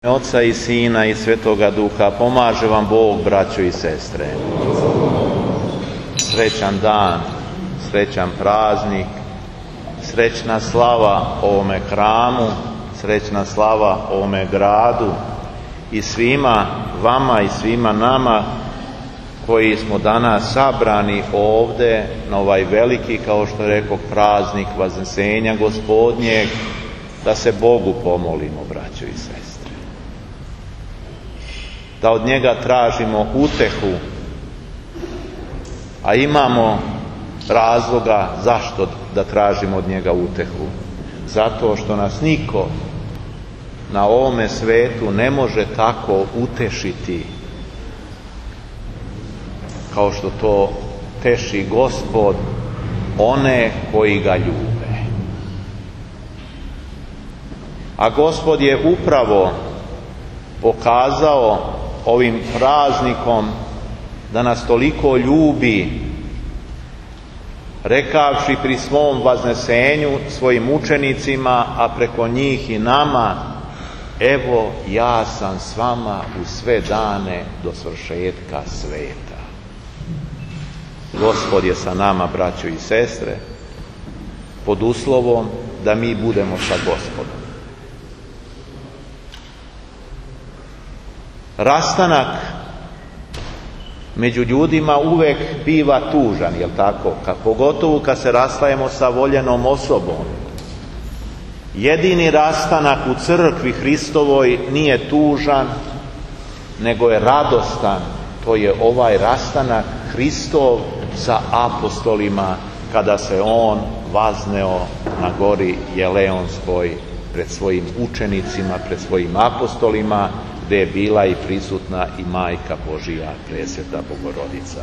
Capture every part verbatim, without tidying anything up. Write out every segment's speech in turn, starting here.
Oca i Sina i Svetoga Duha, pomaže vam Bog, braćo i sestre. Srećan dan, srećan praznik, srećna slava ovome hramu, srećna slava ovome gradu i svima vama i svima nama koji smo danas sabrani ovdje na ovaj veliki, kao što je rekao, praznik Vaznesenja Gospodnjeg, da se Bogu pomolimo, braćo i sestre. Da od njega tražimo utehu, a imamo razloga zašto da tražimo od njega utehu. Zato što nas niko na ovome svetu ne može tako utešiti kao što to teši Gospod one koji ga ljube. A Gospod je upravo pokazao ovim praznikom da nas toliko ljubi, rekavši pri svom vaznesenju svojim učenicima, a preko njih i nama: evo, ja sam s vama u sve dane do svršetka sveta. Gospod je sa nama, braćo i sestre, pod uslovom da mi budemo sa Gospodom. Rastanak među ljudima uvek biva tužan, jel tako? Ka, pogotovo kad se rastajemo sa voljenom osobom. Jedini rastanak u crkvi Hristovoj nije tužan, nego je radostan. To je ovaj rastanak Hristov sa apostolima, kada se on vazneo na gori Jeleonskoj pred svojim učenicima, pred svojim apostolima, gdje je bila i prisutna i Majka Božija, Presveta Bogorodica.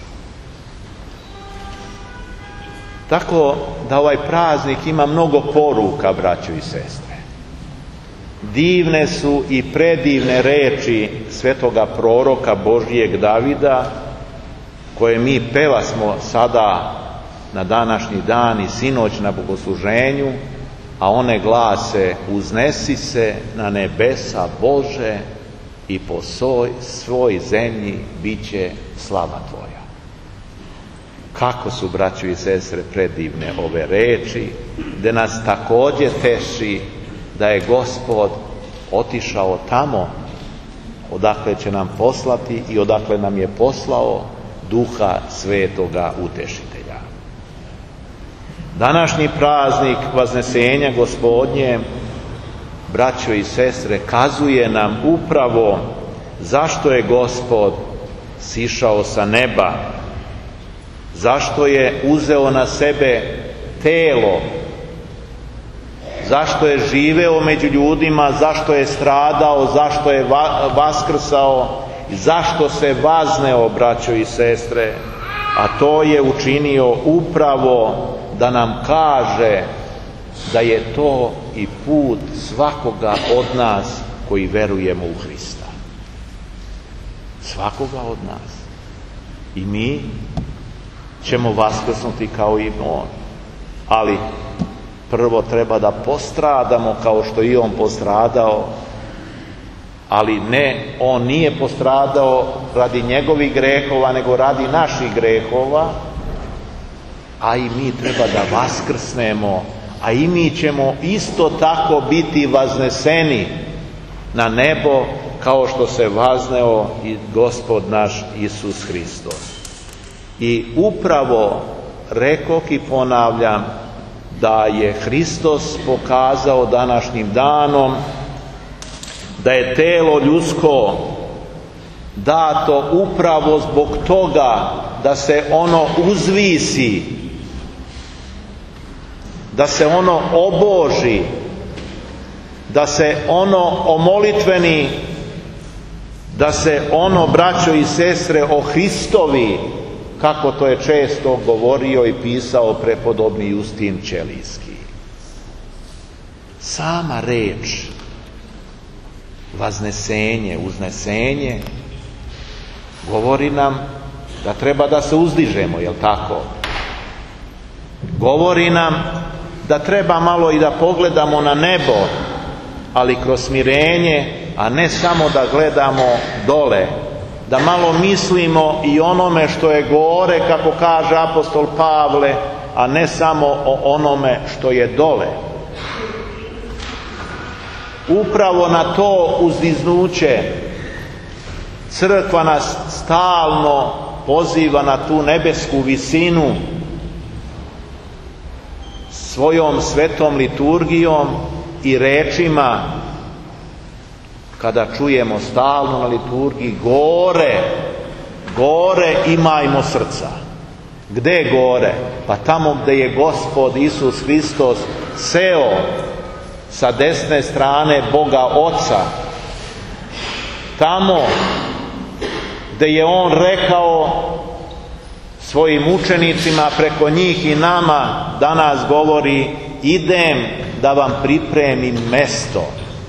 Tako da ovaj praznik ima mnogo poruka, braćo i sestre. Divne su i predivne reči svetoga proroka Božijeg Davida, koje mi pevasmo sada na današnji dan i sinoć na bogosluženju, a one glase: uznesi se na nebesa, Bože, i po svoj, svoj zemlji bit će slava Tvoja. Kako su, braćo i sestre, predivne ove reči, gdje nas također teši da je Gospod otišao tamo odakle će nam poslati i odakle nam je poslao Duha Svetoga Utešitelja. Današnji praznik Vaznesenja Gospodnje, braćo i sestre, kazuje nam upravo zašto je Gospod sišao sa neba, zašto je uzeo na sebe telo, zašto je živeo među ljudima, zašto je stradao, zašto je va- vaskrsao i zašto se vazneo, braćo i sestre, a to je učinio upravo da nam kaže da je to i put svakoga od nas koji verujemo u Hrista. Svakoga od nas. I mi ćemo vaskrsnuti kao i on. Ali prvo treba da postradamo kao što i on postradao, ali ne, on nije postradao radi njegovih grehova, nego radi naših grehova, a i mi treba da vaskrsnemo, a i mi ćemo isto tako biti vazneseni na nebo kao što se vazneo i Gospod naš Isus Hristos. I upravo rekoh i ponavljam da je Hristos pokazao današnjim danom da je telo ljudsko dato upravo zbog toga da se ono uzvisi, da se ono oboži, da se ono omolitveni, da se ono, braćo i sestre, o Hristovi, kako to je često govorio i pisao prepodobni Justin Ćelijski. Sama reč vaznesenje, uznesenje, govori nam da treba da se uzdižemo, jel tako? Govori nam da treba malo i da pogledamo na nebo, ali kroz smirenje a ne samo da gledamo dole, da malo mislimo i onome što je gore, kako kaže apostol Pavle, a ne samo o onome što je dole. Upravo na to uzdiznuće crkva nas stalno poziva, na tu nebesku visinu, svojom svetom liturgijom i rečima. Kada čujemo stalno na liturgiji gore, gore imajmo srca. Gde gore? Pa tamo gde je Gospod Isus Hristos seo sa desne strane Boga Oca. Tamo gde je On rekao svojim učenicima, preko njih i nama danas govori: idem da vam pripremim mesto.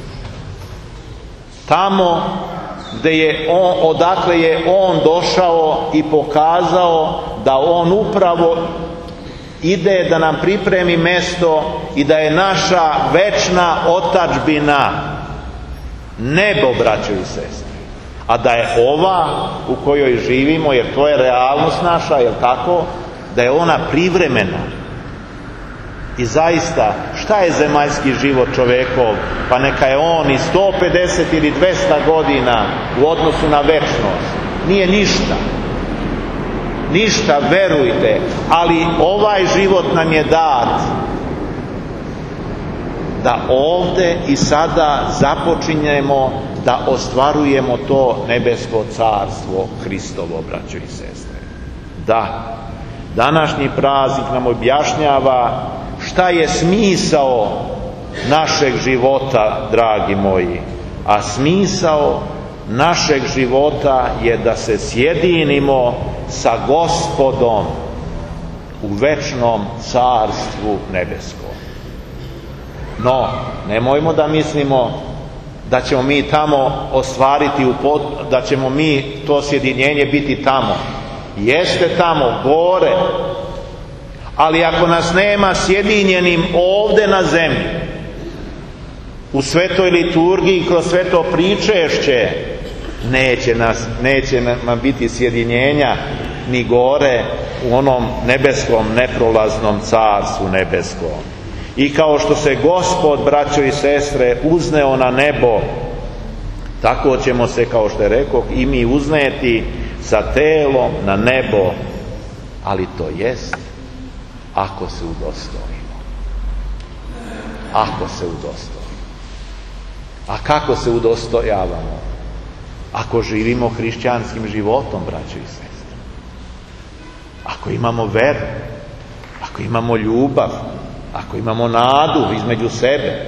Tamo gde je on, odakle je On došao i pokazao da On upravo ide da nam pripremi mesto i da je naša večna otadžbina nebo, braćo i sestre. A da je ova u kojoj živimo, jer to je realnost naša, jel tako, da je ona privremena. I zaista, šta je zemaljski život čovekov? Pa neka je on i sto pedeset ili dvesta godina u odnosu na večnost. Nije ništa. Ništa, verujte. Ali ovaj život nam je dat da ovde i sada započinjemo da ostvarujemo to nebesko carstvo Hristovo, braćo i sestre. Da, današnji praznik nam objašnjava šta je smisao našeg života, dragi moji. A smisao našeg života je da se sjedinimo sa Gospodom u večnom carstvu nebeskom. No, nemojmo da mislimo da ćemo mi tamo ostvariti, da ćemo mi to sjedinjenje biti tamo. Jeste tamo, gore. Ali ako nas nema sjedinjenim ovde na zemlji, u svetoj liturgiji, kroz sveto pričešće, neće nas, neće nam biti sjedinjenja ni gore u onom nebeskom, neprolaznom carstvu nebeskom. I kao što se Gospod, braćo i sestre, uzneo na nebo, tako ćemo se, kao što je rekao, i mi uzneti sa telom na nebo, ali to jest ako se udostojimo. Ako se udostojimo. A kako se udostojavamo? Ako živimo hrišćanskim životom, braćo i sestre. Ako imamo veru, ako imamo ljubav, ako imamo nadu između sebe,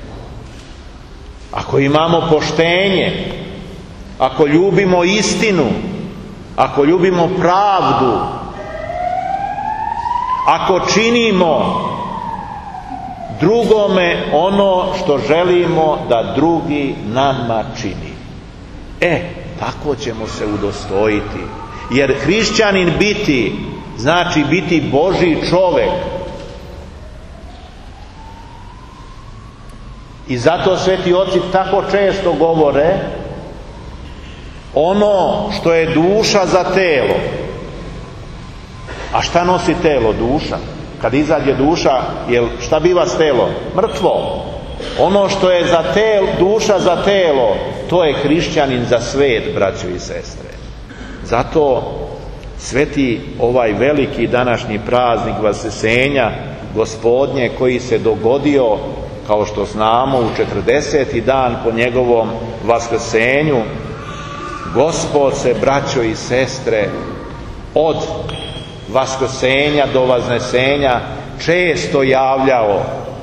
ako imamo poštenje, ako ljubimo istinu, ako ljubimo pravdu, ako činimo drugome ono što želimo da drugi nama čini. E, tako ćemo se udostojiti. Jer hrišćanin biti znači biti Božji čovek. I zato sveti oci tako često govore: ono što je duša za telo. A šta nosi telo? Duša. Kad izađe duša, jel, šta biva s telom? Mrtvo. Ono što je za telo, duša za telo, to je hrišćanin za svet, braćo i sestre. Zato sveti ovaj veliki današnji praznik Vaskrsenja Gospodnje, koji se dogodio, kao što znamo, u četrdeseti dan po njegovom vaskrsenju, Gospod se, braćo i sestre, od vaskrsenja do vaznesenja često javljao.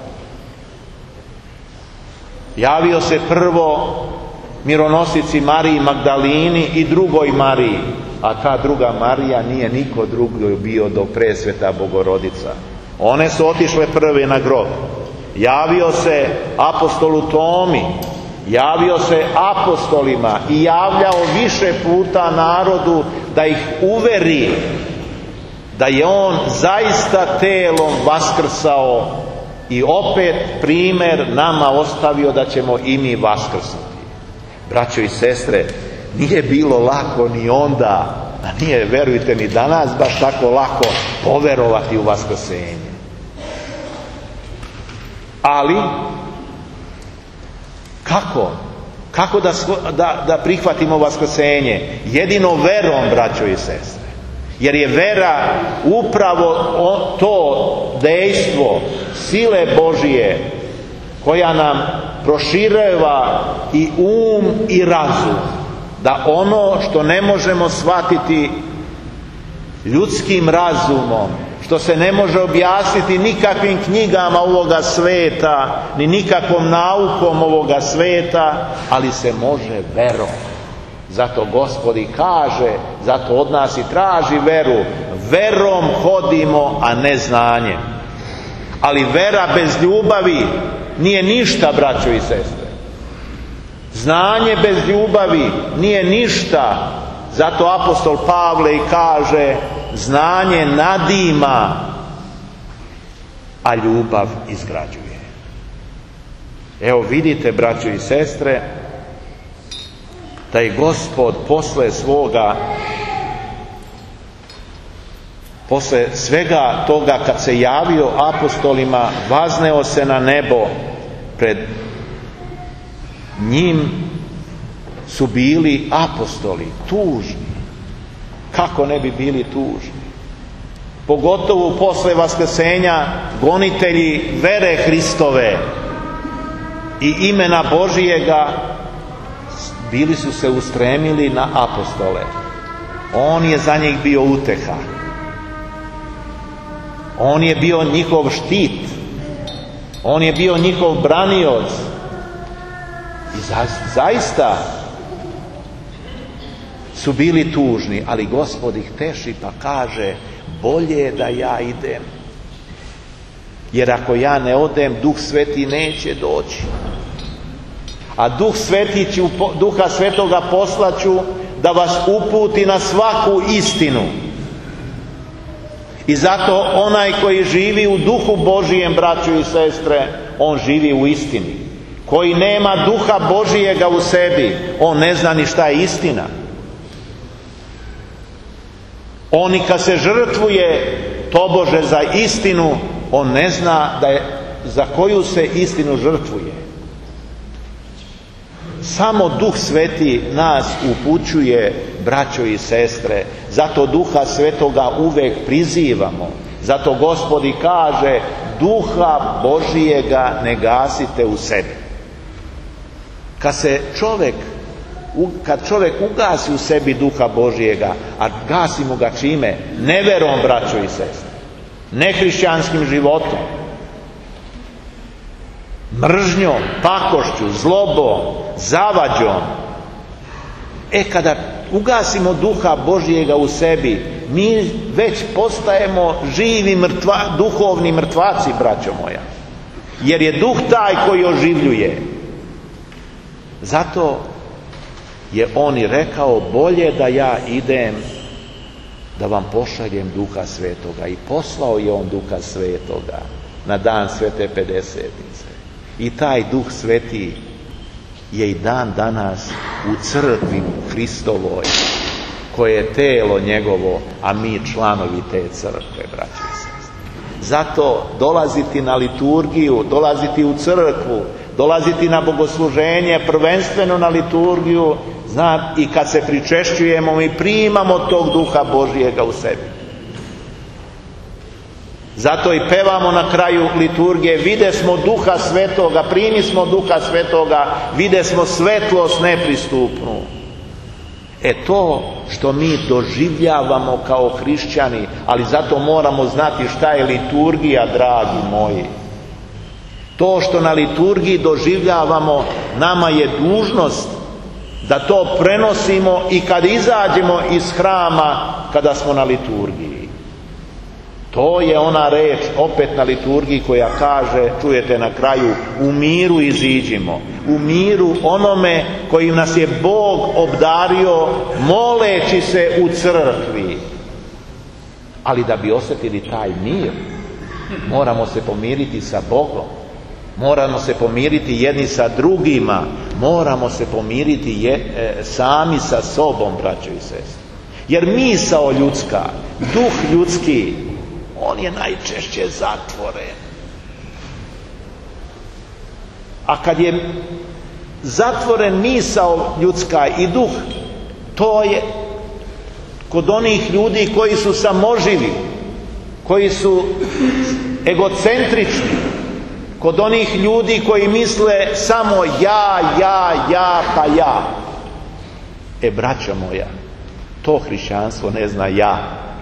Javio se prvo mironosici Mariji Magdalini i drugoj Mariji, a ta druga Marija nije niko drugi bio do presveta Bogorodica. One su otišle prve na grob. Javio se apostolu Tomi, javio se apostolima i javljao više puta narodu da ih uveri da je on zaista telom vaskrsao i opet primer nama ostavio da ćemo i mi vaskrsnuti. Braćo i sestre, nije bilo lako ni onda, a nije, verujte, ni danas baš tako lako poverovati u vaskrsenje. Ali, kako? Kako da, da, da prihvatimo vaskrsenje? Jedino verom, braćo i sestre. Jer je vera upravo to dejstvo sile Božije koja nam prošireva i um i razum. Da ono što ne možemo shvatiti ljudskim razumom, što se ne može objasniti nikakvim knjigama ovoga sveta, ni nikakvom naukom ovoga sveta, ali se može verom. Zato Gospod i kaže, zato od nas i traži veru. Verom hodimo, a ne znanjem. Ali vera bez ljubavi nije ništa, braćo i sestre. Znanje bez ljubavi nije ništa. Zato apostol Pavle i kaže, znanje nadima, a ljubav izgrađuje. Evo vidite, braćo i sestre, da je Gospod posle svoga, posle svega toga kad se javio apostolima, vazneo se na nebo. Pred njim su bili apostoli tužni. Kako ne bi bili tužni? Pogotovo posle vaskrsenja gonitelji vere Hristove i imena Božijega bili su se ustremili na apostole. On je za njih bio uteha. On je bio njihov štit. On je bio njihov branioc. I zaista su bili tužni, ali Gospod ih teši pa kaže, bolje je da ja idem. Jer ako ja ne odem, Duh Sveti neće doći. A Duh Sveti ću, Duha Svetoga poslaću da vas uputi na svaku istinu. I zato onaj koji živi u Duhu Božijem, braćo i sestre, on živi u istini. Koji nema Duha Božijega u sebi, on ne zna ni šta je istina. On i kad se žrtvuje tobože za istinu, on ne zna da je, za koju se istinu žrtvuje. Samo Duh Sveti nas upućuje, braćo i sestre. Zato Duha Svetoga uvek prizivamo. Zato Gospod i kaže, Duha Božijega ne gasite u sebi. Kad se čovjek, kad čovjek ugasi u sebi Duha Božijega, a gasimo ga čime? Neverom, braćo i sestre. Nehrišćanskim životom. Mržnjom, pakošću, zlobom, zavađom. E kada ugasimo Duha Božijega u sebi, mi već postajemo živi mrtva, duhovni mrtvaci, braćo moja. Jer je Duh taj koji oživljuje. Zato je on i rekao, bolje da ja idem, da vam pošaljem Duha Svetoga. I poslao je on Duha Svetoga na dan Svete Pedesetnice. I taj Duh Sveti je i dan danas u crkvi Hristovoj, koje je telo njegovo, a mi članovi te crkve, braćo i sestre. Zato dolaziti na liturgiju, dolaziti u crkvu, dolaziti na bogosluženje, prvenstveno na liturgiju, zna, i kad se pričešćujemo, mi primamo tog Duha Božijega u sebi. Zato i pevamo na kraju liturgije, vide smo Duha Svetoga, primi smo Duha Svetoga, vide smo svetlost nepristupnu. E to što mi doživljavamo kao hrišćani, ali zato moramo znati šta je liturgija, dragi moji. To što na liturgiji doživljavamo, nama je dužnost da to prenosimo i kad izađemo iz hrama, kada smo na liturgiji. To je ona reč opet na liturgiji koja kaže, čujete na kraju, u miru iziđimo. U miru onome kojim nas je Bog obdario moleći se u crkvi. Ali da bi osjetili taj mir, moramo se pomiriti sa Bogom. Moramo se pomiriti jedni sa drugima. moramo se pomiriti je, e, sami sa sobom, braćo i sestre. Jer misao ljudska, duh ljudski, on je najčešće zatvoren. A kad je zatvoren misao ljudska i duh, to je kod onih ljudi koji su samoživi, koji su egocentrični, kod onih ljudi koji misle samo ja, ja, ja, pa ja. E, braćo moja, to hrišćanstvo ne zna ja.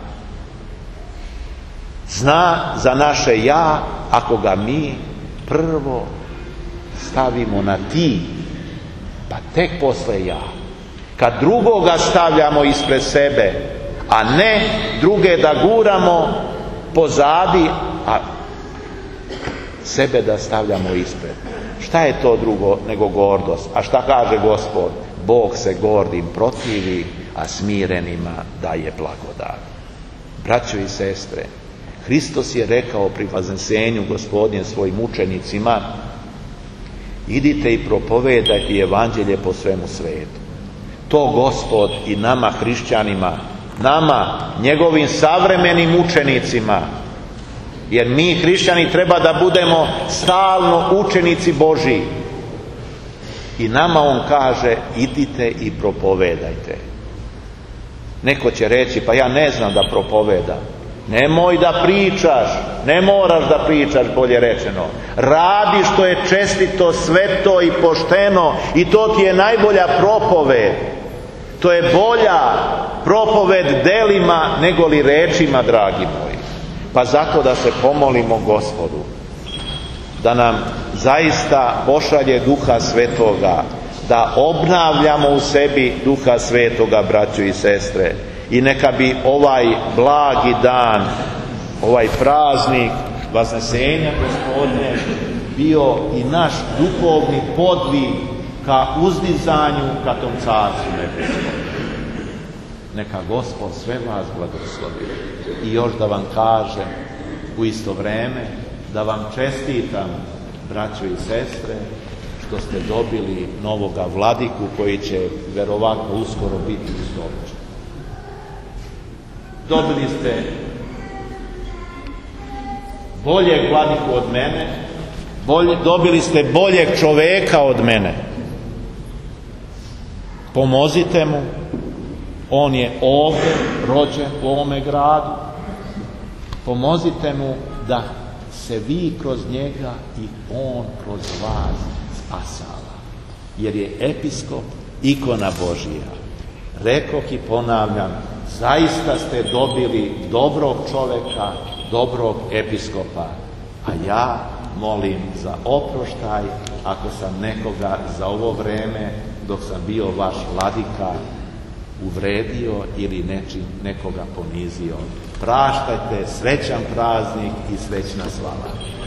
Zna za naše ja ako ga mi prvo stavimo na ti, pa tek posle ja. Kad drugoga stavljamo ispred sebe, a ne druge da guramo pozadi, a sebe da stavljamo ispred. Šta je to drugo nego gordost? A šta kaže Gospod? Bog se gordim protivi, a smirenima daje blagodat. Braćo i sestre, Hristos je rekao pri vaznešenju Gospodnjem svojim učenicima: idite i propovedajte evanđelje po svemu svetu. To Gospod i nama hrišćanima, nama, njegovim savremenim učenicima, jer mi hrišćani treba da budemo stalno učenici Božji. I nama on kaže: idite i propovedajte. Neko će reći: pa ja ne znam da propovedam. Nemoj da pričaš, ne moraš da pričaš, bolje rečeno. Radi što je čestito, sveto i pošteno, i to ti je najbolja propoved. To je bolja propoved delima nego li rečima, dragi moji. Pa zato da se pomolimo Gospodu da nam zaista pošalje Duha Svetoga, da obnavljamo u sebi Duha Svetoga, braćo i sestre. I neka bi ovaj blagi dan, ovaj praznik Vaznešenja Gospodnje bio i naš duhovni podvig ka uzdizanju ka tom Carstvu nebeskom. Neka Gospod sve vas blagoslovi. I još da vam kažem u isto vreme, da vam čestitam, braćo i sestre, što ste dobili novoga vladiku koji će verovatno uskoro biti ustoličen. Dobili ste boljeg vladiku od mene, bolje, dobili ste boljeg čoveka od mene. Pomozite mu, on je ovdje rođen u ovome gradu. Pomozite mu da se vi kroz njega i on kroz vas spasava. Jer je episkop ikona Božija. Rekoh i ponavljam, zaista ste dobili dobrog čoveka, dobrog episkopa. A ja molim za oproštaj ako sam nekoga za ovo vreme, dok sam bio vaš vladika, uvredio ili nečim nekoga ponizio. Praštajte, srećan praznik i srećna slava.